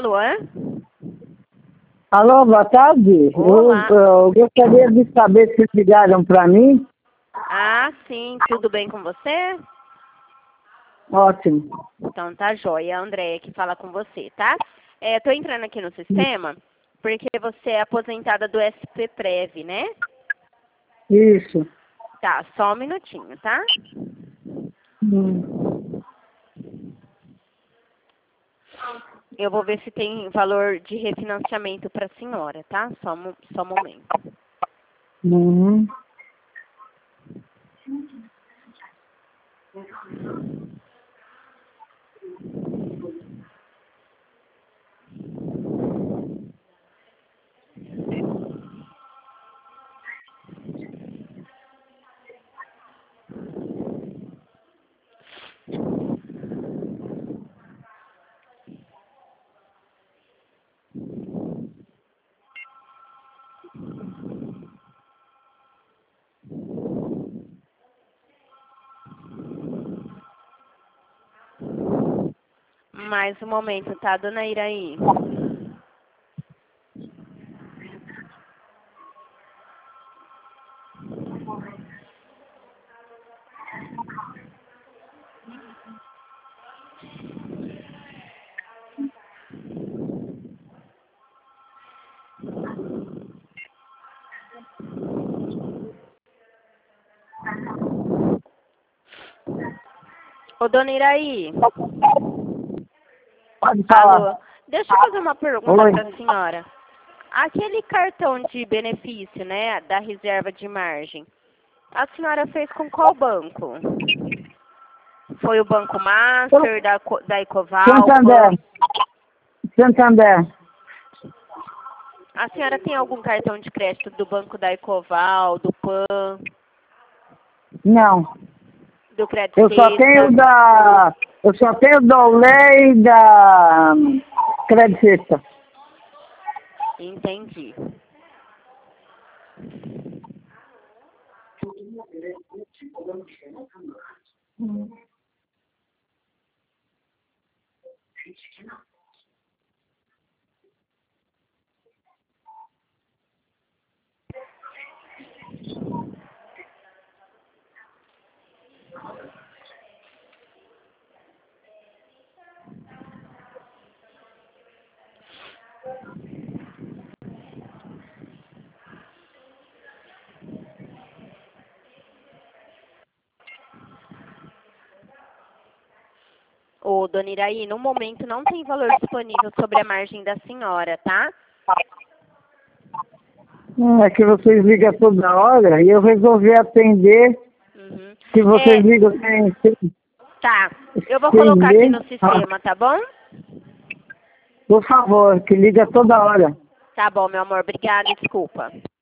Luan? Alô, boa tarde. Olá. Eu gostaria de saber se ligaram para mim. Ah, sim. Tudo bem com você? Ótimo. Então tá jóia. A Andréia que fala com você, tá? Tô entrando aqui no sistema porque você é aposentada do SPPrev, né? Isso. Tá, só um minutinho, tá? Hum. Eu vou ver se tem valor de refinanciamento para a senhora, tá? Só um momento. Uhum. Mais um momento, tá, dona Iraí? Ô, dona Iraí. Pode falar. Alô? Deixa eu fazer uma pergunta Oi. para a senhora. Aquele cartão de benefício, né, da reserva de margem, a senhora fez com qual banco? Foi o Banco Master, da Ecoval? Santander. Santander. A senhora tem algum cartão de crédito do Banco da Ecoval, do PAN, Não. do Crédito Eu só tenho Sexta? da Olé e da Crédito Sexta. Entendi. Ô, dona Iraí, no momento não tem valor disponível sobre a margem da senhora, tá? É que vocês ligam toda hora e eu resolvi atender. Uhum. Se vocês ligam Tá. Eu vou sem colocar aqui ler, no sistema, tá bom? por favor, que liga toda hora. Tá bom, meu amor. Obrigada e desculpa.